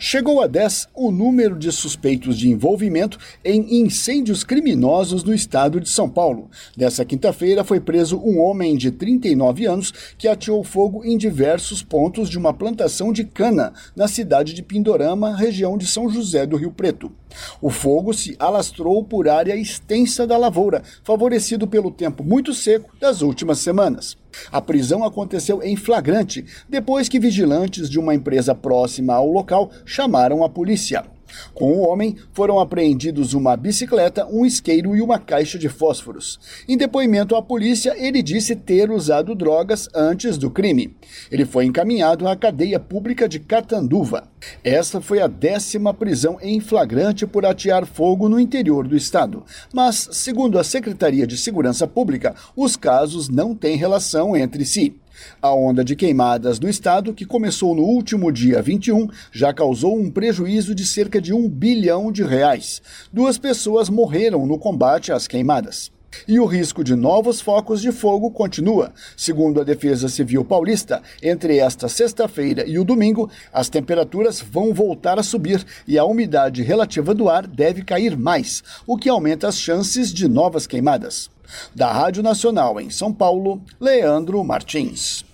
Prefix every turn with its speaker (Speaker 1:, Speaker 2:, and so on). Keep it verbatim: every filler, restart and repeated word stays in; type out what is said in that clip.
Speaker 1: Chegou a dez o número de suspeitos de envolvimento em incêndios criminosos no estado de São Paulo. Dessa quinta-feira foi preso um homem de trinta e nove anos que ateou fogo em diversos pontos de uma plantação de cana na cidade de Pindorama, região de São José do Rio Preto. O fogo se alastrou por área extensa da lavoura, favorecido pelo tempo muito seco das últimas semanas. A prisão aconteceu em flagrante, depois que vigilantes de uma empresa próxima ao local chamaram a polícia. Com o homem, foram apreendidos uma bicicleta, um isqueiro e uma caixa de fósforos. Em depoimento à polícia, ele disse ter usado drogas antes do crime. Ele foi encaminhado à cadeia pública de Catanduva. Essa foi a décima prisão em flagrante por atear fogo no interior do estado. Mas, segundo a Secretaria de Segurança Pública, os casos não têm relação entre si. A onda de queimadas no estado, que começou no último dia vinte e um, já causou um prejuízo de cerca de um bilhão de reais. Duas pessoas morreram no combate às queimadas. E o risco de novos focos de fogo continua. Segundo a Defesa Civil Paulista, entre esta sexta-feira e o domingo, as temperaturas vão voltar a subir e a umidade relativa do ar deve cair mais, o que aumenta as chances de novas queimadas. Da Rádio Nacional em São Paulo, Leandro Martins.